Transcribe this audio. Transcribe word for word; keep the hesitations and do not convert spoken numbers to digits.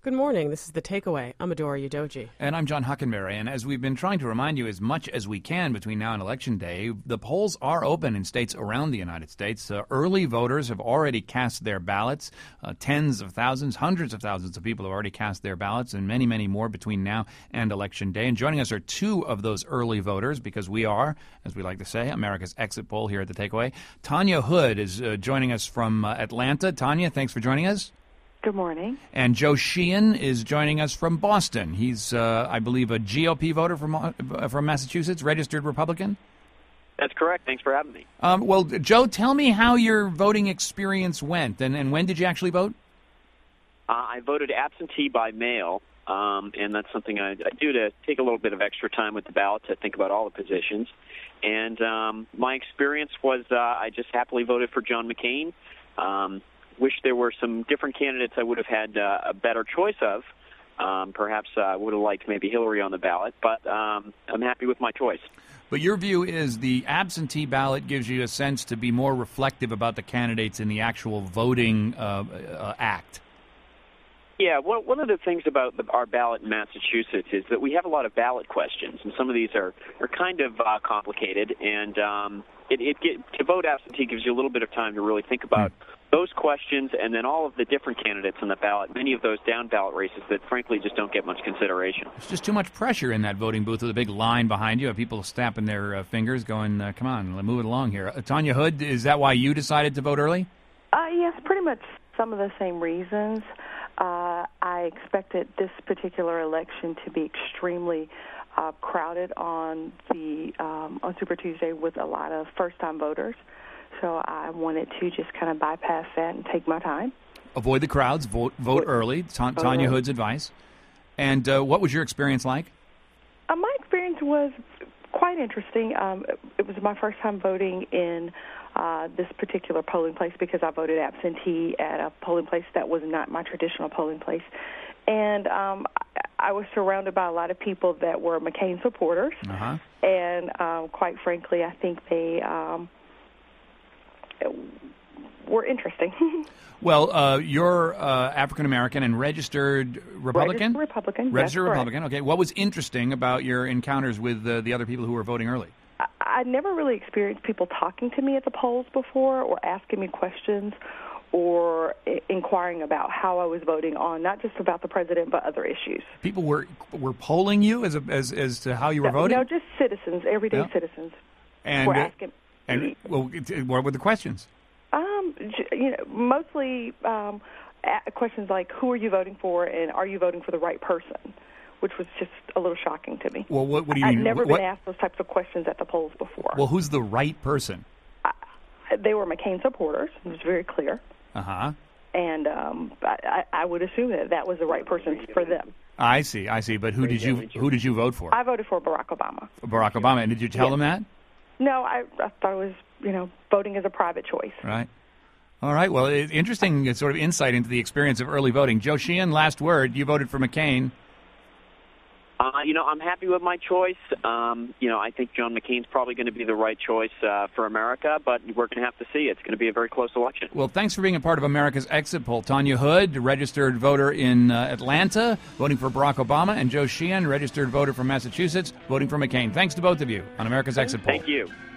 Good morning. This is The Takeaway. I'm Adora Udoji. And I'm John Huckenberry. And as we've been trying to remind you as much as we can between now and Election Day, the polls are open in states around the United States. Uh, early voters have already cast their ballots. Uh, tens of thousands, hundreds of thousands of people have already cast their ballots, and many, many more between now and Election Day. And joining us are two of those early voters, because we are, as we like to say, America's exit poll here at The Takeaway. Tanya Hood is uh, joining us from uh, Atlanta. Tanya, thanks for joining us. Good morning. And Joe Sheehan is joining us from Boston. He's, uh, I believe, a G O P voter from uh, from Massachusetts, registered Republican? That's correct. Thanks for having me. Um, well, Joe, tell me how your voting experience went, and, and when did you actually vote? Uh, I voted absentee by mail, um, and that's something I, I do to take a little bit of extra time with the ballot to think about all the positions. And um, my experience was uh, I just happily voted for John McCain. Um Wish there were some different candidates I would have had uh, a better choice of. Um, perhaps I uh, would have liked maybe Hillary on the ballot, but um, I'm happy with my choice. But your view is the absentee ballot gives you a sense to be more reflective about the candidates in the actual voting uh, uh, act. Yeah, well, one of the things about the, our ballot in Massachusetts is that we have a lot of ballot questions, and some of these are, are kind of uh, complicated, and um, it, it get, to vote absentee gives you a little bit of time to really think about mm. those questions, and then all of the different candidates on the ballot, many of those down-ballot races that, frankly, just don't get much consideration. There's just too much pressure in that voting booth with a big line behind you, people snapping their uh, fingers, going, uh, come on, move it along here. Uh, Tanya Hood, is that why you decided to vote early? Uh, yes, pretty much some of the same reasons. Uh, I expected this particular election to be extremely uh, crowded on the um, on Super Tuesday with a lot of first-time voters. So I wanted to just kind of bypass that and take my time. Avoid the crowds, vote vote early, Ta- Tanya Hood's advice. And uh, what was your experience like? Uh, my experience was quite interesting. Um, it was my first time voting in uh, this particular polling place because I voted absentee at a polling place that was not my traditional polling place. And um, I was surrounded by a lot of people that were McCain supporters. Uh-huh. And um, quite frankly, I think they um, were interesting. Well, uh, you're uh, African-American and registered Republican? Registered Republican, Registered yes, Republican, okay. What was interesting about your encounters with uh, the other people who were voting early? I, I never really experienced people talking to me at the polls before or asking me questions or I- inquiring about how I was voting on, not just about the president, but other issues. People were were polling you as a, as as to how you were no, voting? No, just citizens, everyday yeah. citizens. And, were uh, asking and well, what were the questions? Um, you know, mostly um, questions like, who are you voting for, and are you voting for the right person, which was just a little shocking to me. Well, what, what do you I've mean? never what? been asked those types of questions at the polls before. Well, who's the right person? I, they were McCain supporters. It was very clear. Uh-huh. And um, I, I would assume that that was the right person for them. I see, I see. But who did you who did you vote for? I voted for Barack Obama. Barack Obama. And did you tell yes. them that? No, I, I thought it was, you know, voting as a private choice. Right. All right. Well, it's interesting sort of insight into the experience of early voting. Joe Sheehan, last word. You voted for McCain. Uh, you know, I'm happy with my choice. Um, you know, I think John McCain's probably going to be the right choice uh, for America, but we're going to have to see. It's going to be a very close election. Well, thanks for being a part of America's Exit Poll. Tanya Hood, registered voter in uh, Atlanta, voting for Barack Obama, and Joe Sheehan, registered voter from Massachusetts, voting for McCain. Thanks to both of you on America's Exit Poll. Thank you.